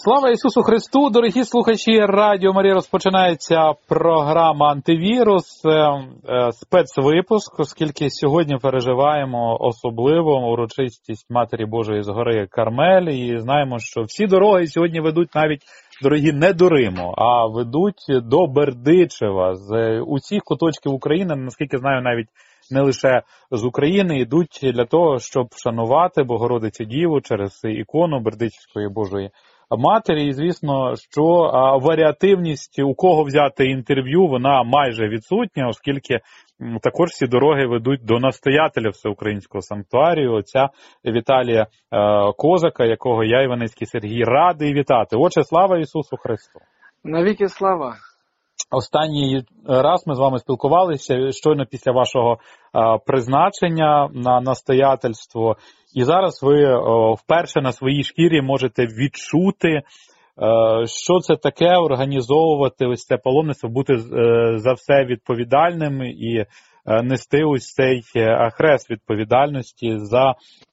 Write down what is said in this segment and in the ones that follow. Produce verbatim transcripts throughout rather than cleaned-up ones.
Слава Ісусу Христу, дорогі слухачі Радіо Марія, розпочинається програма «Антивірус», спецвипуск, оскільки сьогодні переживаємо особливо урочистість Матері Божої з гори Кармель, і знаємо, що всі дороги сьогодні ведуть навіть, дорогі, не до Риму, а ведуть до Бердичева, з усіх куточків України, наскільки знаю, навіть не лише з України, йдуть для того, щоб вшанувати Богородицю Діву через ікону Бердичівської Божої Матері. І, звісно, що а, варіативність, у кого взяти інтерв'ю, вона майже відсутня, оскільки м, також всі дороги ведуть до настоятеля Всеукраїнського санктуарію, отця Віталія е, Козака, якого я, Іваницький Сергій, радий вітати. Отче, слава Ісусу Христу! Навіки слава! Останній раз ми з вами спілкувалися щойно після вашого а, призначення на настоятельство. І зараз ви о, вперше на своїй шкірі можете відчути, е, що це таке організовувати ось це паломництво, бути е, за все відповідальним і е, нести ось цей е, хрест відповідальності за, е,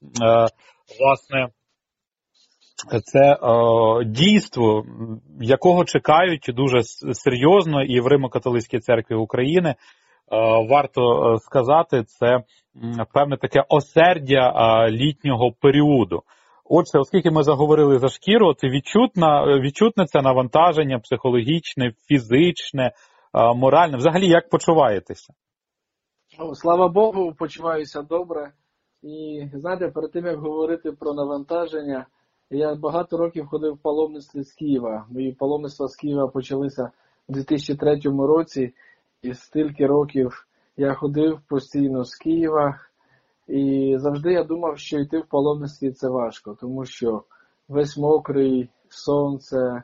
власне, це е, дійство, якого чекають дуже серйозно і в Римо-католицькій церкві України. Е, варто сказати, це певне таке осердя е, літнього періоду. Отже, оскільки ми заговорили за шкіру, це відчутне, відчутне це навантаження психологічне, фізичне, е, моральне. Взагалі, як почуваєтеся? Слава Богу, почуваюся добре. І, знаєте, перед тим, як говорити про навантаження, я багато років ходив в паломництві з Києва. Мої паломництва з Києва почалися у дві тисячі третьому році. І стільки років я ходив постійно з Києва. І завжди я думав, що йти в паломництві це важко. Тому що весь мокрий, сонце,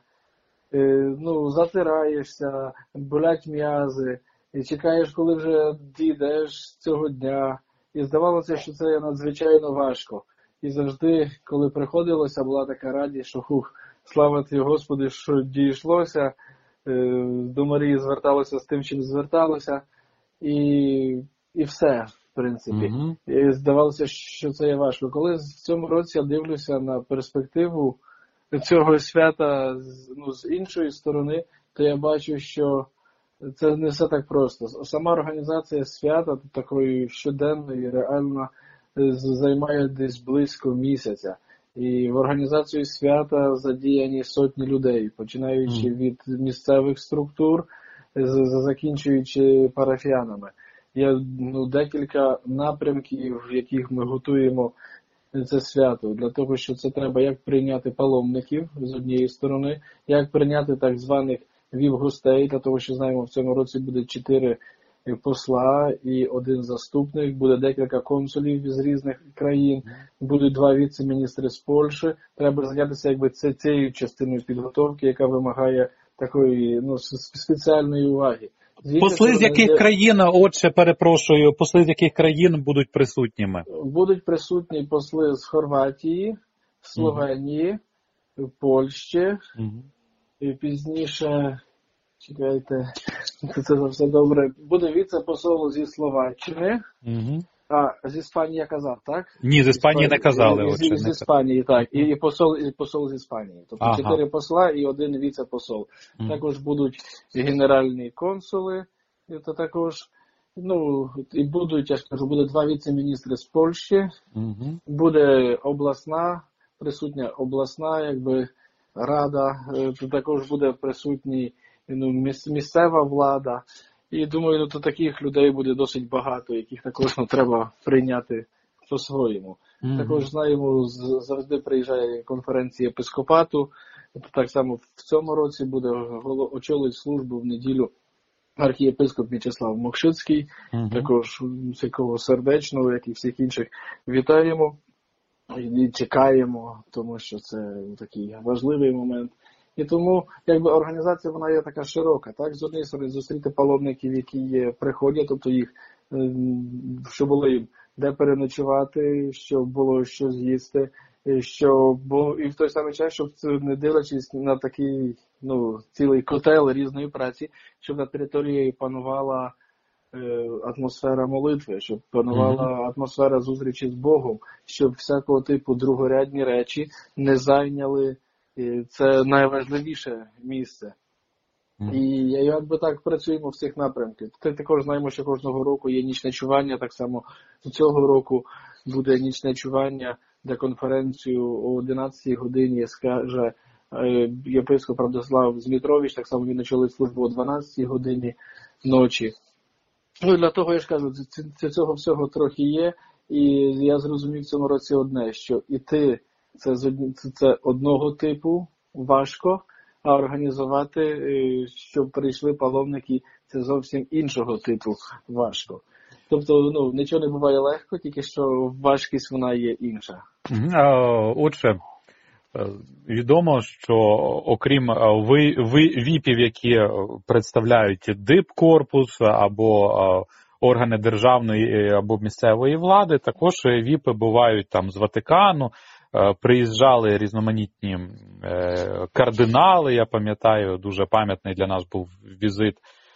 ну, затираєшся, болять м'язи. І чекаєш, коли вже дійдеш цього дня. І здавалося, що це надзвичайно важко. І завжди, коли приходилося, була така радість, що хух, слава тобі, Господи, що дійшлося, до Марії зверталося з тим, чим зверталося, і, і все, в принципі. Mm-hmm. І здавалося, що це є важко. Коли в цьому році я дивлюся на перспективу цього свята, ну, з іншої сторони, то я бачу, що це не все так просто. Сама організація свята, такої щоденної, реально, займає десь близько місяця. І в організацію свята задіяні сотні людей, починаючи mm. від місцевих структур, закінчуючи парафіянами. Є ну, декілька напрямків, в яких ми готуємо це свято. Для того, що це треба як прийняти паломників з однієї сторони, як прийняти так званих віп-гостей, для того, що знаємо, в цьому році буде чотири посла і один заступник, буде декілька консулів з різних країн, будуть два віце-міністри з Польщі. Треба зайнятися якби це цією частиною підготовки, яка вимагає такої ну, спеціальної уваги. Звідси, посли з яких де... країн, отче, перепрошую, посли з яких країн будуть присутніми? Будуть присутні посли з Хорватії, Словенії, угу. Польщі, угу. і пізніше... Чекайте, це все добре. Буде віце-посол зі Словаччини. Угу. А, з Іспанії я казав, так? Ні, з Іспанії не казали. З, з Іспанії, так. І, і, посол, і посол з Іспанії. Тобто ага. чотири посла і один віце-посол. Угу. Також будуть генеральні консули. І то також, ну, і будуть, я ж кажу, буде два віце-міністри з Польщі. Угу. Буде обласна, присутня обласна, якби, рада. Тут також буде присутній ну, місцева влада. І думаю, ну, то таких людей буде досить багато, яких також ну, треба прийняти по-своєму. Mm-hmm. Також знаємо, завжди приїжджає конференція єпископату. Так само в цьому році буде очолить службу в неділю архієпископ В'ячеслав Мокшицький. Mm-hmm. Також всякого сердечного, як і всіх інших, вітаємо і чекаємо, тому що це такий важливий момент. І тому, якби, організація, вона є така широка, так? З однієї сторони, зустріти паломників, які є, приходять, тобто їх, щоб було їм де переночувати, щоб було що з'їсти, щоб було, і в той самий час, щоб, не дивлячись на такий, ну, цілий котел різної праці, щоб на території панувала е, атмосфера молитви, щоб панувала mm-hmm. атмосфера зустрічі з Богом, щоб всякого типу другорядні речі не зайняли І це найважливіше місце. Mm. І якби так працюємо в цих напрямках. Ти також знаємо, що кожного року є нічне чування, так само цього року буде нічне чування, де конференцію о одинадцятій годині скаже єпископ Радослав Змітрович, так само він очолить службу о дванадцятій годині ночі. Ну і для того, я ж кажу, цього всього трохи є, і я зрозумів в цьому році одне, що іти це, це одного типу важко, а організувати, щоб прийшли паломники, це зовсім іншого типу важко. Тобто, ну, нічого не буває легко, тільки що важкість вона є інша. Отже, відомо, що окрім віпів, які представляють дипкорпус або органи державної або місцевої влади, також віпи бувають там з Ватикану, приїжджали різноманітні кардинали, я пам'ятаю, дуже пам'ятний для нас був візит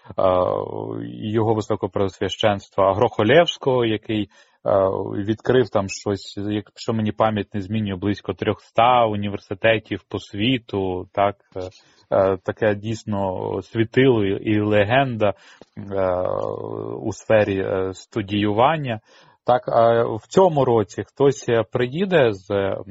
його високопреосвященства Грохолєвського, який відкрив там щось, якщо мені пам'ять не змінює, близько трьохсот університетів по світу, так, таке дійсно світило і легенда у сфері студіювання. Так, а в цьому році хтось приїде з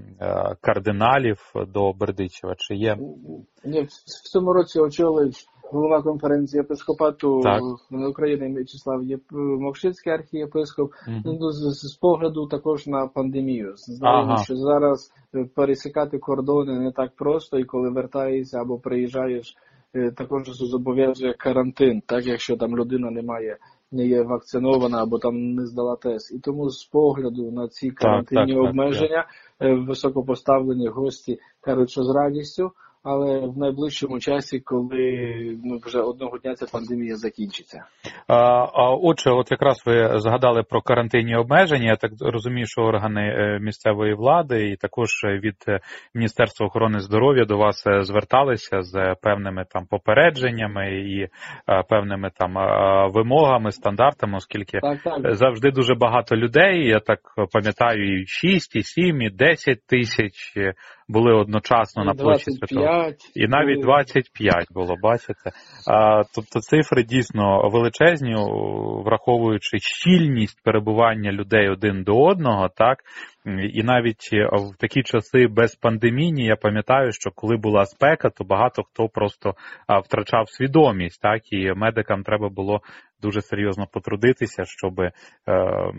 кардиналів до Бердичева, чи є? Ні, в цьому році очолить голова конференції єпископату України В'ячеслав Мовшицький, архієпископ, mm-hmm. ну, з, з погляду також на пандемію. Знаємо, ага. що зараз пересікати кордони не так просто, і коли вертаєшся або приїжджаєш, також зобов'язує карантин, так, якщо там людина не має, не є вакцинована або там не здала тест. І тому з погляду на ці карантинні так, так, обмеження так, так. високопоставлені гості кажуть, що з радістю, але в найближчому часі, коли ну, вже одного дня ця пандемія закінчиться. А, а отже, от якраз ви згадали про карантинні обмеження. Я так розумію, що органи місцевої влади і також від Міністерства охорони здоров'я до вас зверталися з певними там попередженнями і певними там вимогами, стандартами, оскільки так, так. завжди дуже багато людей. Я так пам'ятаю, і шість, і сім, і десять тисяч були одночасно і на площі Святого. І навіть двадцять п'ять було, бачите. А, тобто цифри дійсно величезні, враховуючи щільність перебування людей один до одного, так. І навіть в такі часи без пандемії, я пам'ятаю, що коли була спека, то багато хто просто втрачав свідомість, так, і медикам треба було дуже серйозно потрудитися, щоб е, е,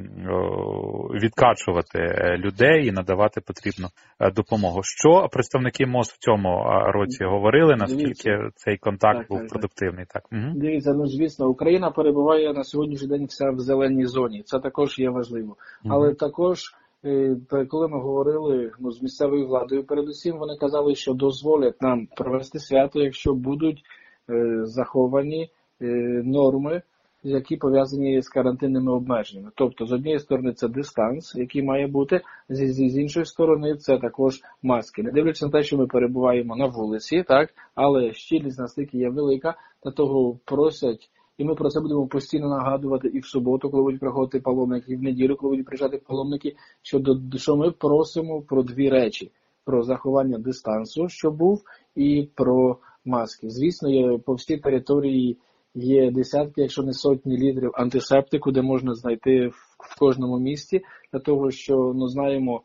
відкачувати людей і надавати потрібну допомогу. Що представники МОЗ в цьому році говорили, наскільки Дивіться. цей контакт так, був так, продуктивний? Так. Угу. Дивіться, ну звісно, Україна перебуває на сьогоднішній день вся в зеленій зоні, це також є важливо. Угу. Але також, коли ми говорили ну, з місцевою владою, передусім вони казали, що дозволять нам провести свято, якщо будуть е, заховані е, норми, які пов'язані з карантинними обмеженнями. Тобто, з однієї сторони, це дистанс, який має бути, з, з іншої сторони, це також маски. Не дивлячись на те, що ми перебуваємо на вулиці, так, але щільність настільки є велика, та того просять, і ми про це будемо постійно нагадувати і в суботу, коли будуть приходити паломники, і в неділю, коли будуть приїжджати паломники, що, до, що ми просимо про дві речі. Про заховання дистансу, що був, і про маски. Звісно, є по всій території є десятки, якщо не сотні літрів антисептику, де можна знайти в, в кожному місті, для того, що, ну, знаємо,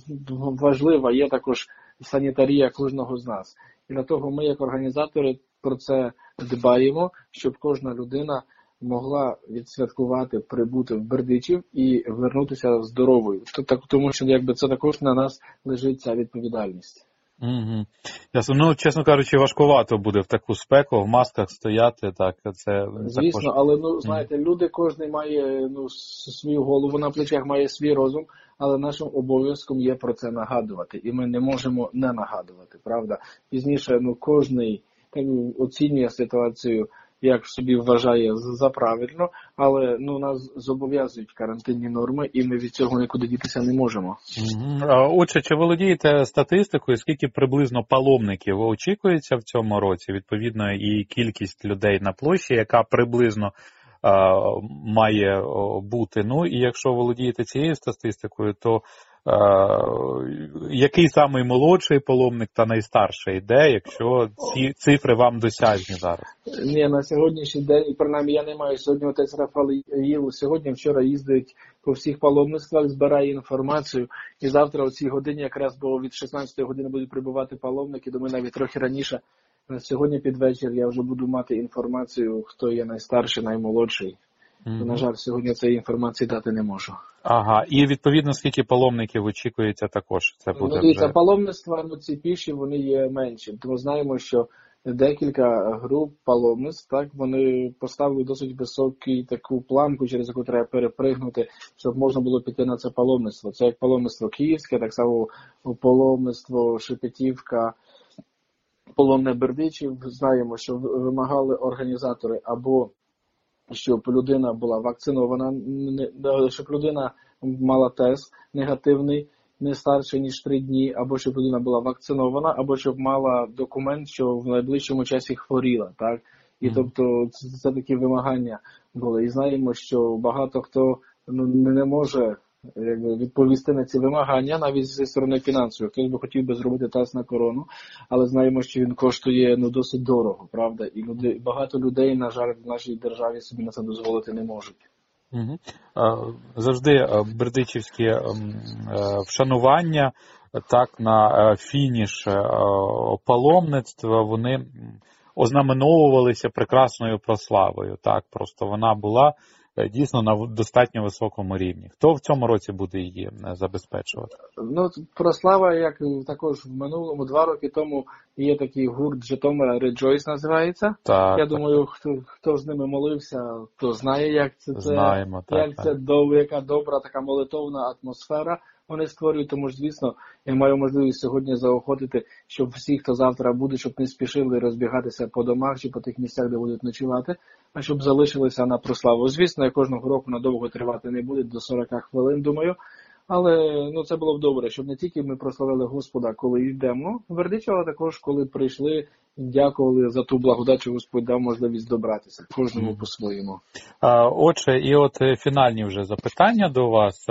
важлива є також санітарія кожного з нас. І для того ми, як організатори, про це дбаємо, щоб кожна людина могла відсвяткувати, прибути в Бердичів і вернутися здоровою. Тому що якби це також на нас лежить ця відповідальність. Угу. Ясно. Ну, чесно кажучи, важкувато буде в таку спеку, в масках стояти, так, це... Звісно, також... але, ну, знаєте, люди, кожен має, ну, свою голову на плечах, має свій розум, але нашим обов'язком є про це нагадувати, і ми не можемо не нагадувати, правда? Пізніше, ну, кожний оцінює ситуацію, як собі вважає за правильно, але ну нас зобов'язують карантинні норми, і ми від цього нікуди дітися не можемо. Отже, чи володієте статистикою, скільки приблизно паломників очікується в цьому році, відповідно, і кількість людей на площі, яка приблизно а, має бути? Ну, і якщо володієте цією статистикою, то який самий молодший паломник та найстарший йде, якщо ці цифри вам досяжні зараз? Ні, на сьогоднішній день, і принаймні я не маю сьогодні, отець Рафаїл сьогодні, вчора їздить по всіх паломництвах, збирає інформацію, і завтра о цій годині якраз, бо від шістнадцятої години будуть прибувати паломники, думаю, навіть трохи раніше. Сьогодні під вечір я вже буду мати інформацію, хто є найстарший, наймолодший. Mm-hmm. На жаль, сьогодні цієї інформації дати не можу. Ага, і відповідно скільки паломників очікуєте також? Це буде ну, дивіться, вже... паломництва, ну, ці піші, вони є менші. Тому знаємо, що декілька груп паломництв, так, вони поставили досить високу таку планку, через яку треба перепригнути, щоб можна було піти на це паломництво. Це як паломництво Київське, так само паломництво Шепетівка, Полонне Бердичів. Знаємо, що вимагали організатори або щоб людина була вакцинована, щоб людина мала тест негативний, не старше, ніж три дні, або щоб людина була вакцинована, або щоб мала документ, що в найближчому часі хворіла. Так? І mm-hmm. тобто це, це такі вимагання були. І знаємо, що багато хто ну, не може якби, відповісти на ці вимагання, навіть зі сторони фінансової. Хтось би хотів би зробити тест на корону, але знаємо, що він коштує ну, досить дорого, правда? І люди, багато людей, на жаль, в нашій державі собі на це дозволити не можуть. Угу. Завжди бердичівські вшанування, так, на фініш паломництва, вони ознаменовувалися прекрасною прославою. Так, просто вона була дійсно на достатньо високому рівні. Хто в цьому році буде її забезпечувати? Ну, прослава, як також в минулому, два роки тому є такий гурт Житомира Rejoice називається. Так, Я так. думаю, хто, хто з ними молився, то знає, як це, Знаємо, це, так, як так. це до, яка добра така молитовна атмосфера вони створюють. Тому ж, звісно, я маю можливість сьогодні заохотити, щоб всі, хто завтра буде, щоб не спішили розбігатися по домах чи по тих місцях, де будуть ночувати, а щоб залишилися на прославу. Звісно, я кожного року надовго тривати не буде, до сорок хвилин, думаю. Але ну, це було б добре, щоб не тільки ми прославили Господа, коли йдемо в Бердичів, але також коли прийшли, дякували за ту благодать, що Господь дав можливість добратися. Кожному по-своєму. Отже, і от фінальні вже запитання до вас.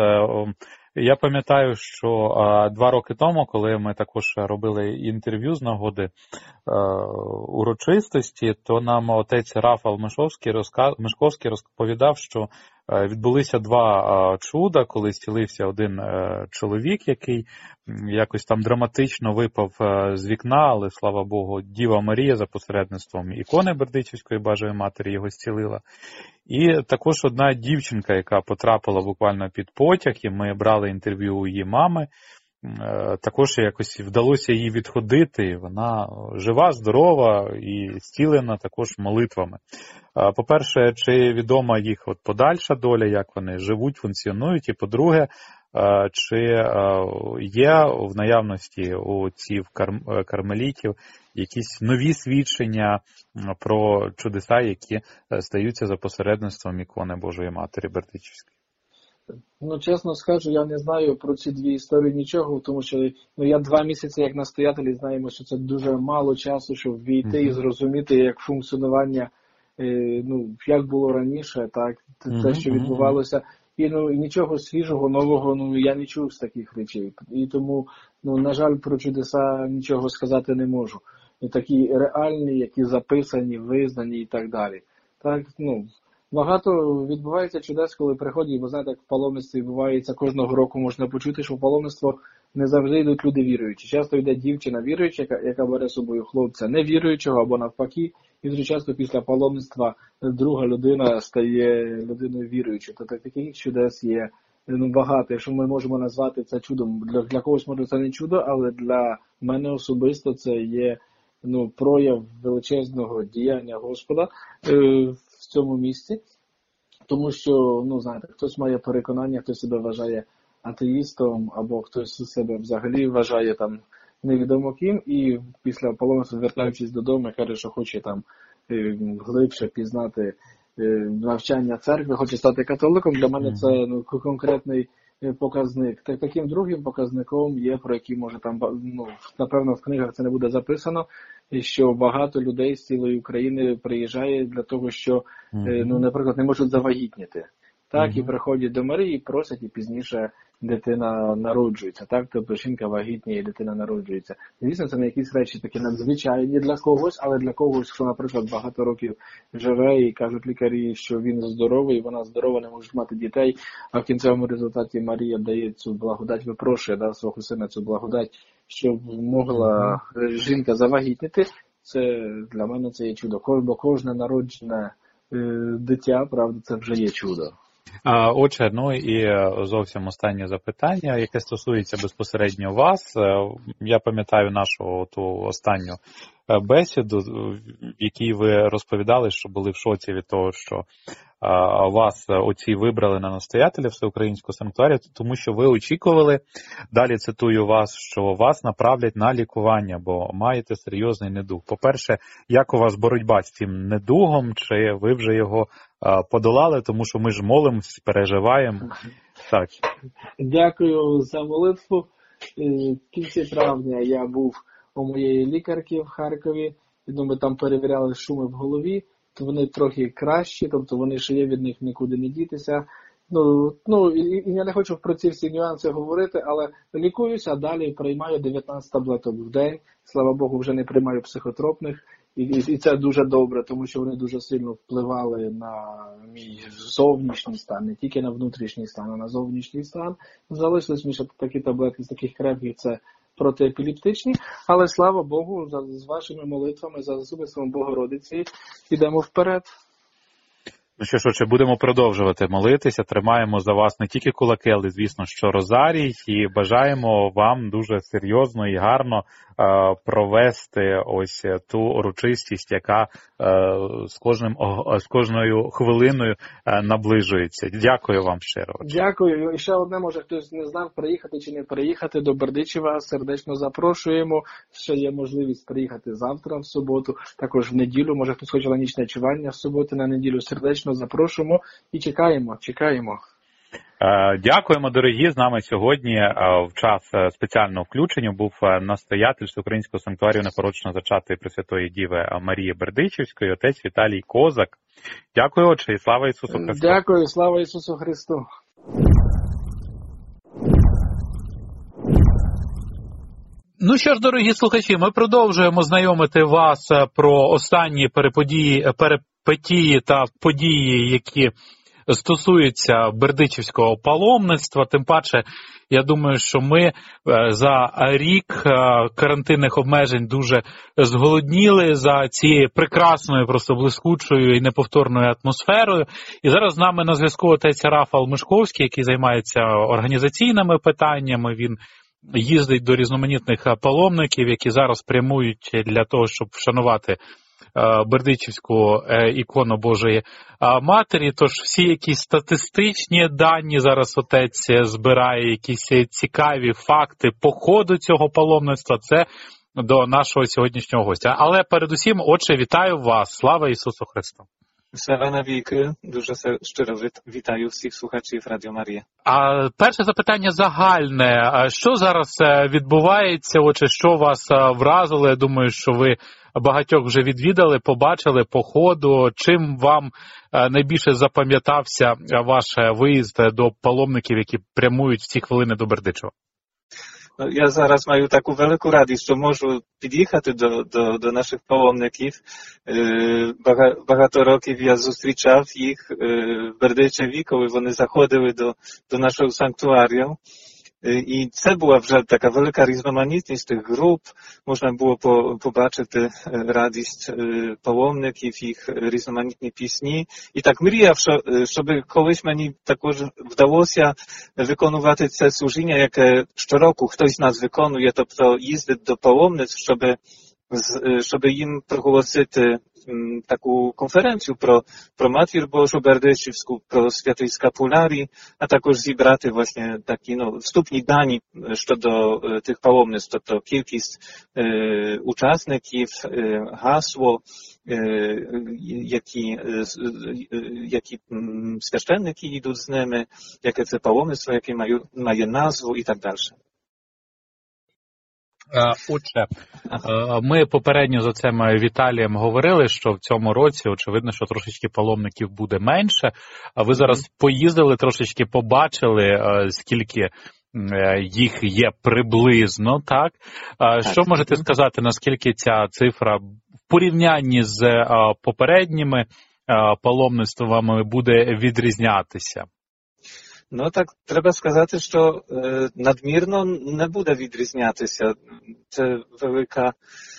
Я пам'ятаю, що а, два роки тому, коли ми також робили інтерв'ю з нагоди а, урочистості, то нам отець Рафал Мишковський, розказ... Мишковський розповідав, що а, відбулися два а, чуда, коли зцілився один а, чоловік, який якось там драматично випав а, з вікна, але, слава Богу, Діва Марія за посередництвом ікони Бердичівської Божої Матері його зцілила. І також одна дівчинка, яка потрапила буквально під потяг, і ми брали інтерв'ю у її мами, також якось вдалося їй відходити, вона жива, здорова і зцілена також молитвами. По-перше, чи відома їх от подальша доля, як вони живуть, функціонують, і по-друге, чи є в наявності у цих кармелітів якісь нові свідчення про чудеса, які стаються за посередництвом ікони Божої Матері Бердичівської? Ну, чесно скажу, я не знаю про ці дві історії нічого, тому що ну, я два місяці як настоятель, і знаємо, що це дуже мало часу, щоб війти mm-hmm. і зрозуміти, як функціонування, е, ну, як було раніше, так, те, mm-hmm. що відбувалося. І ну, нічого свіжого, нового, ну, я не чув з таких речей. І тому, ну, на жаль, про чудеса нічого сказати не можу. І такі реальні, які записані, визнані і так далі. Так, ну, багато відбувається чудес, коли приходять, бо знаєте, як в паломництві відбувається, кожного року можна почути, що в паломництво не завжди йдуть люди віруючі. Часто йде дівчина віруюча, яка, яка бере з собою хлопця невіруючого або навпаки, і дуже часто після паломництва друга людина стає людиною віруючою. Тобто таких чудес є ну, багато. Якщо ми можемо назвати це чудом, для, для когось може це не чудо, але для мене особисто це є ну, прояв величезного діяння Господа е, в цьому місці. Тому що, ну, знаєте, хтось має переконання, хтось себе вважає атеїстом, або хтось себе взагалі вважає там невідомо ким, і після паломництва, звертаючись додому, каже, що хоче там е, глибше пізнати е, навчання церкви, хоче стати католиком. Для мене це ну, конкретний показник. Так, таким другим показником є, про який може там, ну, напевно, в книгах це не буде записано, і що багато людей з цілої України приїжджає для того, що, mm-hmm. ну, наприклад, не можуть завагітніти. Так, mm-hmm. і приходять до Марії, просять, і пізніше дитина народжується, так? Тобто жінка вагітніє і дитина народжується. Звісно, це не якісь речі такі надзвичайні для когось, але для когось, хто, наприклад, багато років живе і кажуть лікарі, що він здоровий, вона здорова, не може мати дітей, а в кінцевому результаті Марія дає цю благодать, випрошує, да, свого сина цю благодать, щоб могла жінка завагітніти. Це для мене це є чудо, бо кожне народжене е, дитя, правда, це вже є чудо. Отже, ну і зовсім останнє запитання, яке стосується безпосередньо вас. Я пам'ятаю нашу ту останню бесіду, в якій ви розповідали, що були в шоці від того, що вас оці вибрали на настоятеля Всеукраїнського санктуарію, тому що ви очікували, далі цитую вас, що вас направлять на лікування, бо маєте серйозний недуг. По-перше, як у вас боротьба з цим недугом, чи ви вже його подолали, тому що ми ж молимось, переживаємо. Так. Дякую за молитву. В кінці травня я був у моєї лікарки в Харкові, і думаю, там перевіряли шуми в голові, то вони трохи кращі, тобто вони ще є, від них нікуди не дітися. Ну, ну і, і я не хочу про ці всі нюанси говорити, але лікуюся, а далі приймаю дев'ятнадцять таблеток в день. Слава Богу, вже не приймаю психотропних. І, і, і це дуже добре, тому що вони дуже сильно впливали на мій зовнішній стан, не тільки на внутрішній стан, а на зовнішній стан. Залишились мені ще такі таблетки з таких крепких, це протиепілептичні, але слава Богу, за, з вашими молитвами, за заступництвом Богородиці, йдемо вперед. Ну що ж, отже, будемо продовжувати молитися, тримаємо за вас не тільки кулаки, але, звісно, що розарій, і бажаємо вам дуже серйозно і гарно е, провести ось ту урочистість, яка е, з, кожним, з кожною хвилиною е, наближується. Дякую вам щиро. Дякую. І ще одне, може хтось не знав, приїхати чи не приїхати до Бердичева, сердечно запрошуємо. Ще є можливість приїхати завтра, в суботу, також в неділю, може хтось хоче на нічне чування в суботу, на неділю, сердечно запрошуємо і чекаємо, чекаємо. Дякуємо, дорогі. З нами сьогодні в час спеціального включення був настоятель Всеукраїнського санктуарію непорочно зачатої Пресвятої Діви Марії Бердичівської, отець Віталій Козак. Дякую, отче, і слава Ісусу Христу. Дякую, слава Ісусу Христу. Ну що ж, дорогі слухачі, ми продовжуємо знайомити вас про останні переподії, перипетії та події, які стосуються бердичівського паломництва. Тим паче, я думаю, що ми за рік карантинних обмежень дуже зголодніли за цією прекрасною, просто блискучою і неповторною атмосферою. І зараз з нами на зв'язку отець Рафал Мишковський, який займається організаційними питаннями. Він їздить до різноманітних паломників, які зараз прямують для того, щоб вшанувати Бердичівську ікону Божої Матері. Тож всі якісь статистичні дані зараз отець збирає, якісь цікаві факти по ходу цього паломництва. Це до нашого сьогоднішнього гостя. Але передусім, отче, вітаю вас. Слава Ісусу Христу! Слава навіки, дуже щиро вітаю всіх слухачів Радіо Марія. А перше запитання загальне. Що зараз відбувається, отже, що вас вразило? Я думаю, що ви багатьох вже відвідали, побачили по ходу. Чим вам найбільше запам'ятався ваш виїзд до паломників, які прямують в ці хвилини до Бердичева? Я зараз маю таку велику радість, що можу під'їхати до, до, до наших паломників. Багато років я зустрічав їх в Бердичеві, коли вони заходили до, до нашого санктуарію. І це була вже така велика різноманітність тих груп, можна було побачити радість паломників, їх різноманітні пісні. І так мріяв, щоб колись мені також вдалося виконувати це служіння, яке щороку хтось з нас виконує, тобто їздить до паломниць, щоб, щоб їм проголосити таку конференцію про, про Матір Божу Бердичівську, про святий скапулярій, а також зібрати власне такі ну, вступні дані щодо тих паломництв, тобто кількість е, учасників, е, гасло, е, які, е, які священники йдуть з ними, яке це паломництво, яке має, має назву і так далі. Отже, ми попередньо за це ми Віталієм говорили, що в цьому році, очевидно, що трошечки паломників буде менше. А ви зараз поїздили, трошечки побачили, скільки їх є приблизно, так? Що можете сказати, наскільки ця цифра в порівнянні з попередніми паломництвами буде відрізнятися? Ну так, треба сказати, що е, надмірно не буде відрізнятися. Це велика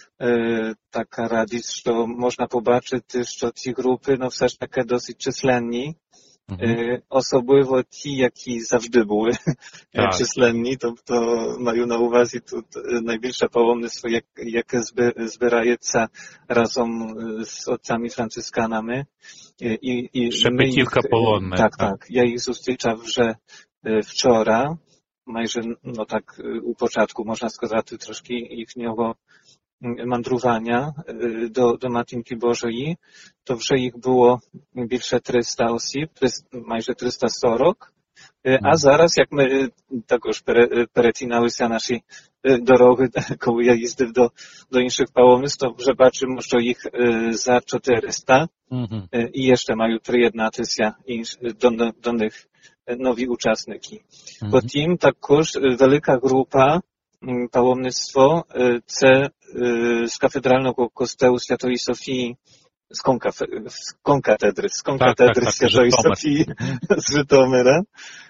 е, така радість, що можна побачити, що ці групи, no все ж таки досить численні. Е, особливо ті, які завжди були Так. численні, тобто маю на увазі тут найбільше паломництво, як, яке збирається разом з отцями францисканами. І, і Шепетівка полонна. Так, так. Я їх зустрічав вже вчора, майже, no tak, u początku, można сказати, трошки їхнього мандрування до, до Матінки Божої, то вже їх було більше триста осіб, майже триста сорок. А зараз, як ми також перетиналися наші дороги, коли я їздив до, до інших паломництв, то вже бачимо, що їх за чотириста mm-hmm. і ще мають приєднатися до, до них нові учасники. Mm-hmm. Потім також велика група паломництво це з кафедрального костелу Святої Софії, z konkatedry, z konkatedry Świętej Sofii z Żytomyra.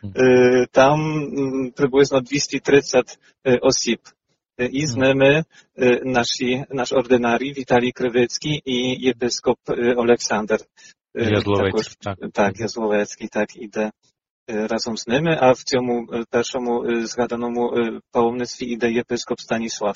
Tam приблизно двісті тридцять осіб. І з ними наші, наш ординарій Віталій Кривицький і єпископ Олександр. Язловецький, так. Так, Язловецький, так, іде разом з ними, а в цьому першому згаданому паломництві іде єпископ Станіслав,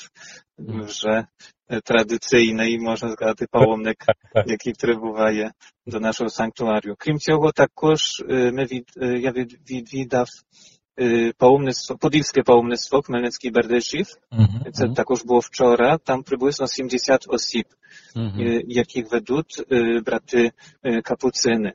вже традиційний, можна сказати, паломник, який прибуває до нашого санктуарію. Крім цього, також ми від, я від, відвідав паломництво, подільське паломництво Хмельницький Бердичів. Mm-hmm. Це також було вчора. Там приблизно сімдесят осіб, mm-hmm. яких ведуть брати капуцини.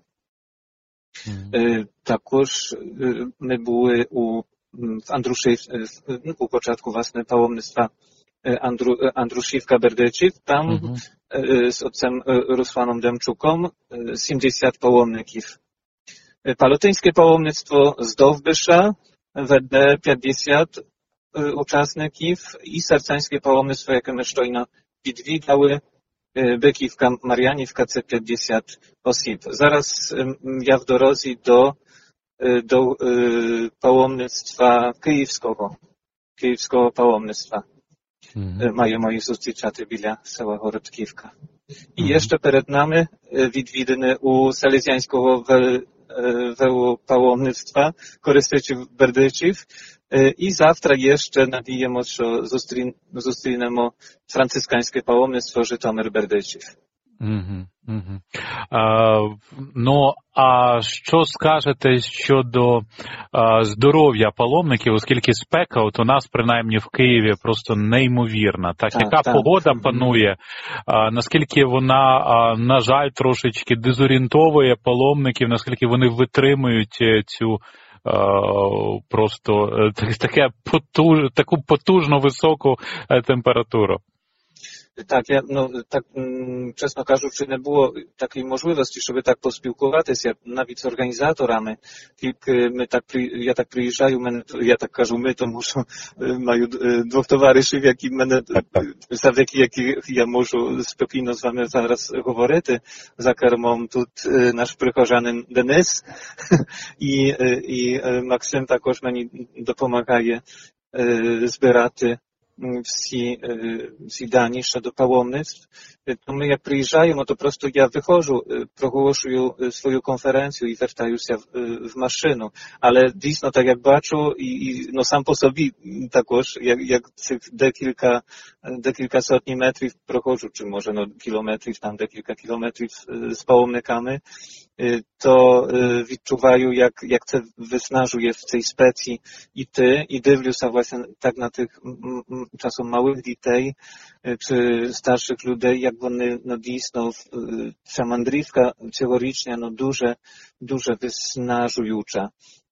Mm-hmm. Також ми були у Андрушів, у початку власне паломництва Андру, Андрушівка Бердичів. Там mm-hmm. з отцем Русланом Демчуком сімдесят паломників. Палотинське паломництво з Довбиша веде п'ятдесят учасників і серцянське паломництво, яке ми щойно відвідали, Биківка, Мар'янівка, це п'ятдесят осіб. Зараз я в дорозі до, до паломництва київського, київського паломництва. Mm-hmm. Маємо їх зустрічати біля села Городківка. І mm-hmm. ще перед нами відвідини у Селезянського велопаломництва Корисичів Бердичів. І завтра jeszcze надіємо, що зустрінемо францисканське паломництво Житомир-Бердичів. Угу, угу. А, ну, а що скажете щодо а, здоров'я паломників, оскільки спека, от у нас, принаймні, в Києві просто неймовірна. Так, так яка так. погода панує, а, наскільки вона, а, на жаль, трошечки дезорієнтовує паломників, наскільки вони витримують цю а, просто таке потуж, таку потужно високу температуру? Так, я, ну, так, чесно кажучи, не було такої можливості, щоб так поспілкуватися навіть з організаторами. Тільки ми так, я так приїжджаю, мене, я так кажу ми, тому що маю двох товаришів, які мене, завдяки яких я можу спокійно з вами зараз говорити. За кермом тут наш прихожанин Денис і, і Максим також мені допомагає збирати всі, всі дані щодо паломництв. То ми як приїжджаємо, то просто я виходжу, проголошую свою конференцію і вертаюся в, в машину. Але дійсно, так як бачу, і, і ну, сам по собі також, як, як цих декілька, декілька сотні метрів проходжу, чи може ну, кілометрів, там декілька кілометрів з паломниками, то відчуваю, як, як це виснажує в цій спеці іти, і дивлюся власне так на тих часом małych дітей чи старших людей, як вони ну, дійсно ця мандрівка цьогорічня ну, дуже, дуже виснажуюча.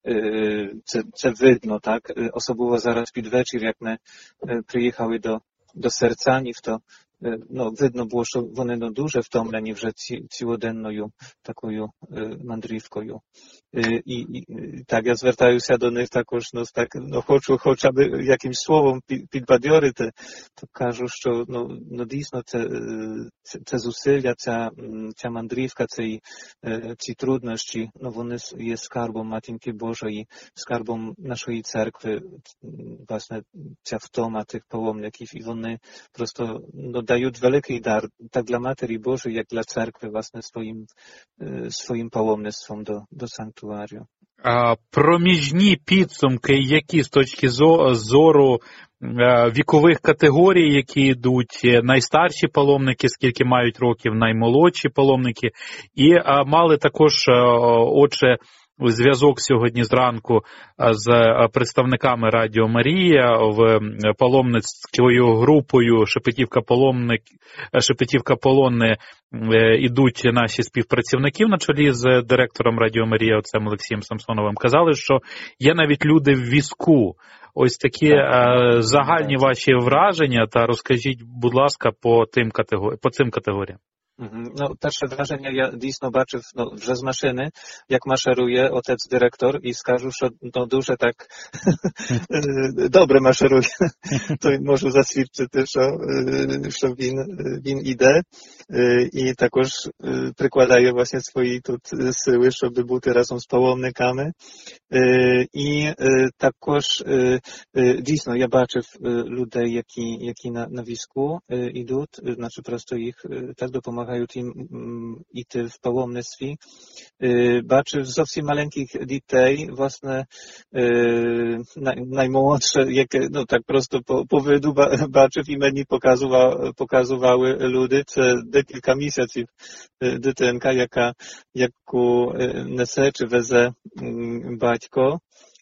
це, це видно, так? Особливо зараз під вечір, як ми приїхали до, до Серцанів, то ну, видно було, що вони ну, дуже втомлені вже ці, цілоденною такою мандрівкою. І, і так, я звертаюся до них також, ну, так, ну, хочу хоча б якимсь словом підбадьорити, то кажу, що ну, ну дійсно це, це, це зусилля, ця, ця мандрівка, ці, ці труднощі, ну, вони є скарбом Матінки Божої, скарбом нашої церкви, власне, ця втома тих паломників, і вони просто ну, дають великий дар, так для Матері Божої, як для церкви, власне, своїм, своїм паломництвом до, до санктуарію. А проміжні підсумки, які з точки зору вікових категорій, які йдуть, найстарші паломники, скільки мають років, наймолодші паломники, і мали також, отже, зв'язок сьогодні зранку з представниками Радіо Марія в паломницькою групою Шепетівка Полонне, Шепетівка Полонне ідуть наші співпрацівники на чолі з директором Радіо Марія отцем Олексієм Самсоновим. Казали, що є навіть люди в візку. Ось такі так, загальні так. ваші враження, та розкажіть, будь ласка, по тим категорі... по цим категоріям. No, перше враження я дійсно бачив no, вже з машини, як maszeruje отець директор і скажу, що no, дуже так добре maszeruje. То можу засвідчити, що, що він, він іде і також прикладає właśnie свої тут сили, щоб бути разом з паломниками. І також дійсно я бачив людей, які, які на, на wізку ідуть, значить просто їх так допомагають їм іти в паломництві. Бачив зовсім маленьких дітей, власне, наймолодsze, яке, ну так просто по, по виду бачив і мені показували, показували люди. Це декілька місяців дитинка, яка, яку несе чи везе батько.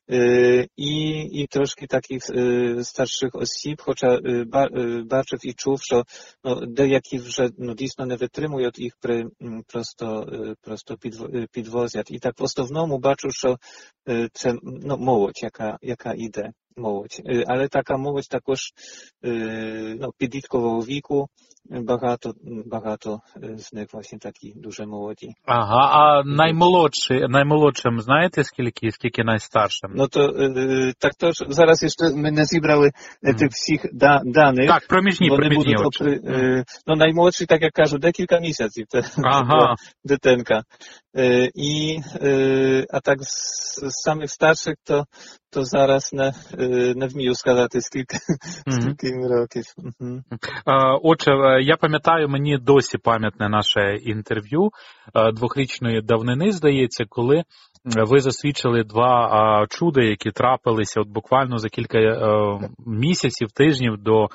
І, і трошки таких старших осіб, хоча бачив і чув, що ну, деякі вже ну, дійсно не витримують їх при просто, просто підвозять. І так в основному бачу, що це ну, молодь, яка, яка іде. Молодь. Але така молодь також ну, підліткового віку, багато, багато з них właśnie такі дуже молоді. Ага, а наймолодші, наймолодшим знаєте скільки, скільки найстаршим? Ну то так то ж зараз ще ми не зібрали mm. тих всіх да, даних. Так, проміжні, проміжні. Опри, ну наймолодші, так як кажу, декілька місяців, це ага. дитинка. І, а так з, з самих старших то то зараз не, не вмію сказати, скільки, mm-hmm. скільки їм років. Mm-hmm. Отже, я пам'ятаю, мені досі пам'ятне наше інтерв'ю двохрічної давнини, здається, коли ви засвідчили два чуда, які трапилися от буквально за кілька місяців, тижнів до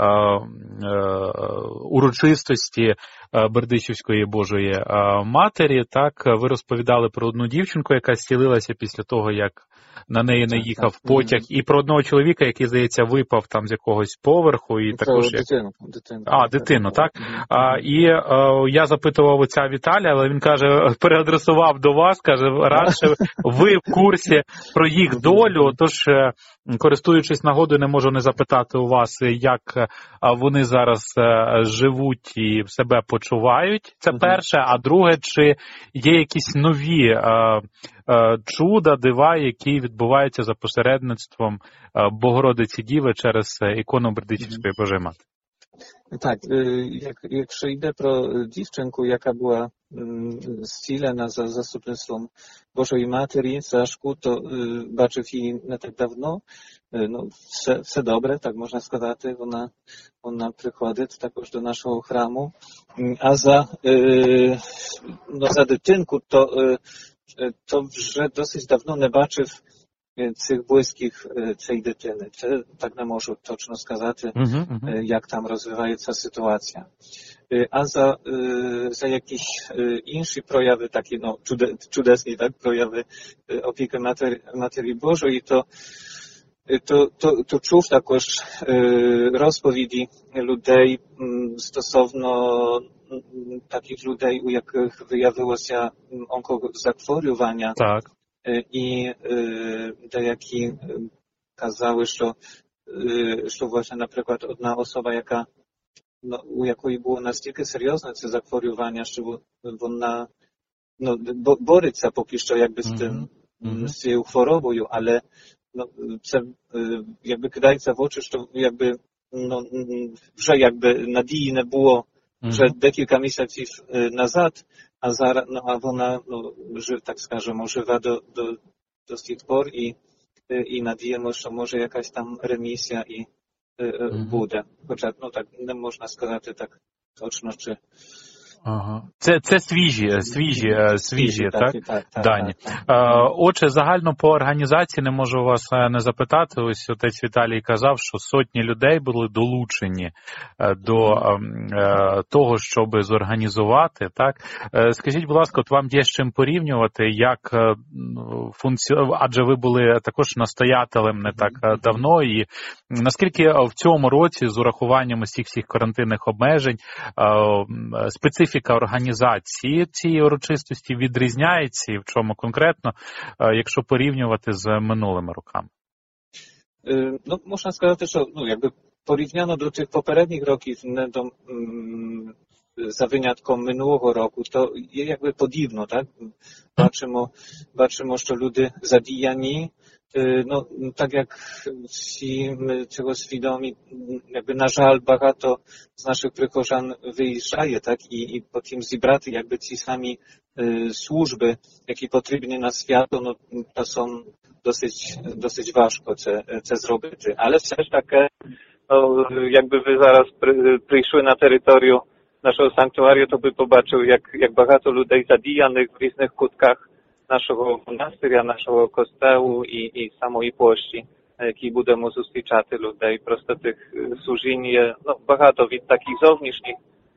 урочистості Бердичівської Божої Матері. Так, ви розповідали про одну дівчинку, яка зцілилася після того, як на неї наїхав потяг, і про одного чоловіка, який, здається, випав там з якогось поверху. І це також дитину, дитину. А, дитину, так? А, і а, я запитував отця Віталія, але він каже, переадресував до вас, каже, радше ви в курсі про їх долю, тож, користуючись нагодою, не можу не запитати у вас, як вони зараз живуть і себе почувають, це перше, а друге, чи є якісь нові а, чуда, дива, які відбуваються за посередництвом Богородиці Діви через ікону Бердичівської Божої Матері. Так, як, якщо йде про дівчинку, яка була зцілена за заступництвом Божої Матері, Сашку, то бачив її не так давно. Ну, все, все добре, так можна сказати, вона, вона приходить також до нашого храму. А за, ну, за дитинку, то то вже досить давно не бачив цих близьких цієї дитини. Це так не можу точно сказати, uh-huh, uh-huh. як там розвивається ситуація. А за, за якісь інші прояви, такі ну, чудесні так, прояви опіки Матері, Матері Божої, то To, to, to чув також розповіді людей стосовно takich людей, у яких виявилося онкозахворювання. Так. і деякі казали, що, що власне, наприклад, одна особа, яка, ну, у якої було настільки серйозне це захворювання, що вона, ну, бореться поки що якби з тим, mm-hmm. з цією хворобою, але ну, це якби кидається в очі, що якби, ну, вже якби надії не було вже mm-hmm. декілька місяців назад, а зараз, ну, а вона, ну, жив, так скажемо, живе до, до, до сих пор і, і надіємо, що може якась там ремісія і mm-hmm. буде. Хоча, ну, так, не можна сказати так точно, чи Ага. Це, це свіжі, свіжі, свіжі, так, так, так, так, дані. Так, так. Отже, загально по організації не можу вас не запитати. Ось отець Віталій казав, що сотні людей були долучені до того, щоб зорганізувати, так. Скажіть, будь ласка, от вам є з чим порівнювати, як функціонує, адже ви були також настоятелем не так давно, і наскільки в цьому році з урахуванням усіх всіх карантинних обмежень специфіка організації цієї урочистості відрізняється і в чому конкретно, якщо порівнювати з минулими роками? Ну, можна сказати, що, ну, якби порівняно до тих попередніх років, не до, м, за винятком минулого року, то є якби подібно, так? Бачимо, бачимо, що люди задіяні. No, tak jak всі ми цього свідомі, якби, на жаль, багато з наших прихожан виїжджає, так, і, і потім зібрати, якби, ці самі е, служби, які потрібні на свято, ну, to są dosyć, dosyć важко це, це зробити. Але все ж таки, ну, якби ви зараз при, прийшли на територію нашого санктуарію, то би побачили, як, як багато людей задіяних в різних кутках нашого монастиря, нашого костелу і, і самої площі, на якій будемо зустрічати людей. Просто тих служінь є, ну, багато від таких зовнішніх,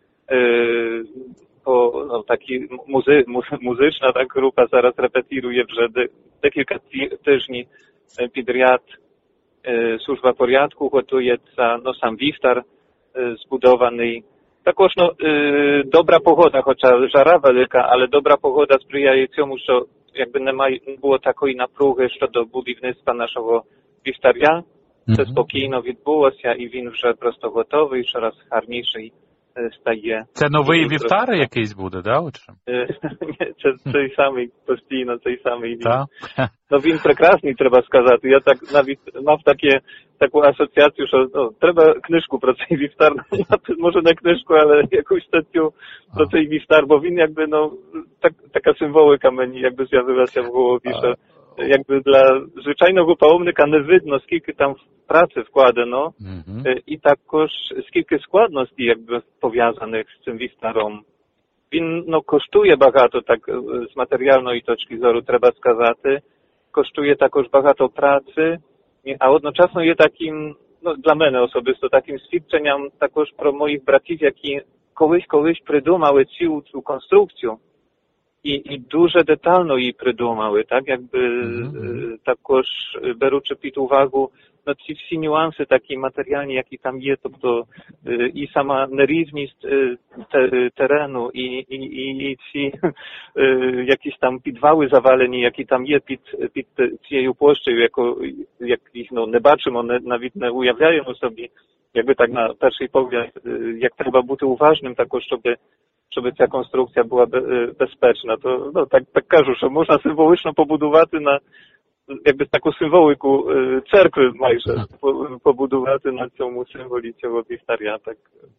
е, по, ну, такі музи, музична так, група зараз репетирує вже де, декілька тижнів підряд. Е, служба порядку готується, no, сам вівтар е, збудований. Також, no, e, dobra pogoda, хоча жара велика, але добра погода сприяє цьому, що якби немає, не було такої напруги щодо будівництва нашого вівтаря. Це mm-hmm. спокійно відбулося і він вже просто готовий, щораз гарніший е, стає. Це новий вівтар просто якийсь буде, да? Ні, це цей самий, постійно цей самий він. Ну, він прекрасний, треба сказати. Я так навіть мав таке, таку асоціацію, що, ну, треба книжку про цей вівтар, може не книжку, але якусь статтю про цей вівтар, бо він якби, ну, так, така символика мені якби з'явилася в голові, що якби для звичайного паломника не видно, скільки там праці вкладено, mm-hmm. і також скільки складностей якби пов'язаних з цим вівтаром. Він, ну, коштує багато, так, з матеріальної точки зору, треба сказати. Коштує також багато праці, а одночасно є таким, ну, для мене особисто, таким свідченням також про моїх братів, які колись-колись придумали цю, цю конструкцію і, і дуже детально її придумали, так, якби mm-hmm. також беручи під увагу, no, ці всі нюанси такі матеріальні, які там є, тобто і сама нерівність терену, і, і, і, і ці якісь там підвали завалені, які там є під, під цією площею, яку, як їх, ну, не бачимо, не, навіть не уявляємо собі, якби так на перший погляд, як треба бути уважним також, щоб щоб ця конструкція була безпечна. То, ну, так, так кажу, що можна символично побудувати на якби таку символику е, церкви майже побудувати на цьому символі цього вівтаря. Так,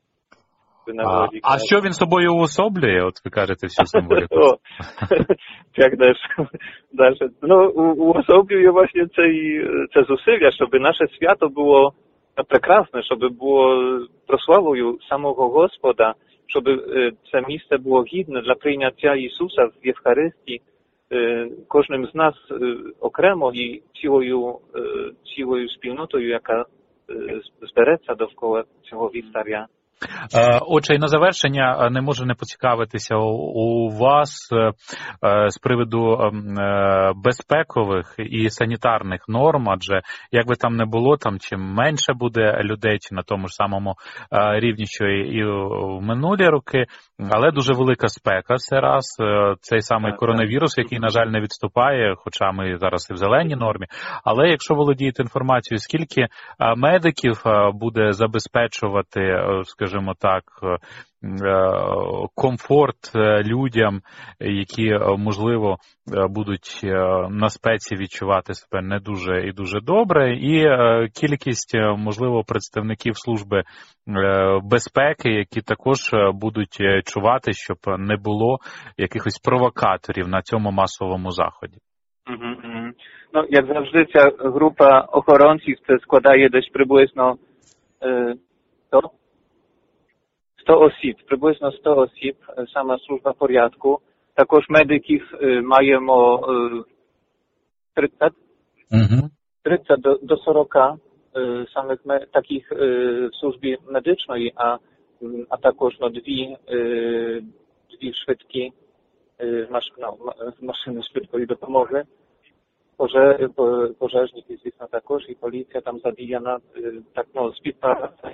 а, а що він собою уособлює, от ви кажете, всю символіку? О, як далі. Ну, уособлює власне цей, це зусилля, щоб наше свято було прекрасне, щоб було прославою самого Господа, щоб це місце було гідне для прийняття Ісуса в Євхаристії, кожним з нас окремо і цілою, цілою спільнотою, яка збереться довкола цього вівтаря. Отже, і на завершення не можу не поцікавитися у вас з приводу безпекових і санітарних норм, адже як би там не було, там чим менше буде людей, чи на тому ж самому рівні, що і в минулі роки, Але дуже велика спека, це раз. Цей самий так, коронавірус, так. який, на жаль, не відступає, хоча ми зараз і в зеленій нормі. Але якщо володієте інформацією, скільки медиків буде забезпечувати, скажімо так, комфорт людям, які, можливо, будуть на спеці відчувати себе не дуже і дуже добре, і кількість, можливо, представників служби безпеки, які також будуть чувати, щоб не було якихось провокаторів на цьому масовому заході. Mm-hmm. No, jak zawsze ця група охоронців це складає десь приблизно сто сто осіб, приблизно сто осіб, сама служба порядку. Також медиків маємо тридцять, mm-hmm. тридцять до, до сорок самих takich w służbie medycznej, a, a також no, dwie, dwie szwedki masz, no, maszyny szybkiej dopomowy. Poże, po, pożarniki, звісно, також, і поліція там задіяна, так, ну, співпраця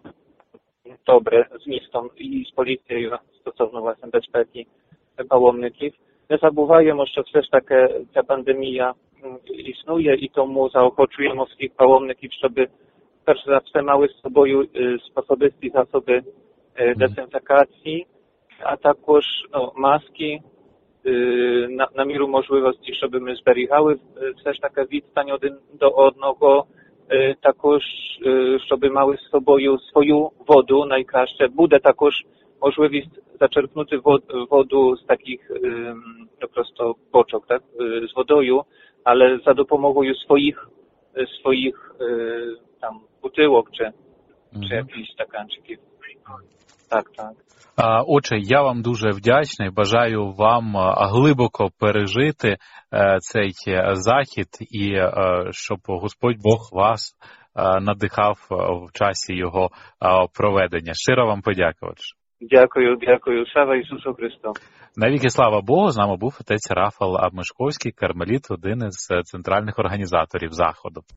добре з містом і з поліцією стосовно, власне, безпеки паломників. Не забуваємо, що все ж таки ця пандемія існує і тому заохочуємо всіх паломників, щоб перш за все мали з собою особисті засоби дезінфекції, а також ну, маски на, на міру можливості, щоб ми зберігали все ж таки відстань один до одного, також щоб мали з собою свою воду найкраще. Буде також можливість зачерпнути воду z takich po prostu boczok, tak, z wodą, ale za допомогою swoich swoich tam butyłok czy, mm-hmm. czy jakichś стаканчиків. Так, так. Отже, я вам дуже вдячний, бажаю вам глибоко пережити цей захід і щоб Господь Бог вас надихав в часі його проведення. Щиро вам подякувати. Дякую, дякую. Слава Ісусу Христу. Навіки слава Богу, з нами був отець Рафал Мишковський, кармеліт, один із центральних організаторів заходу.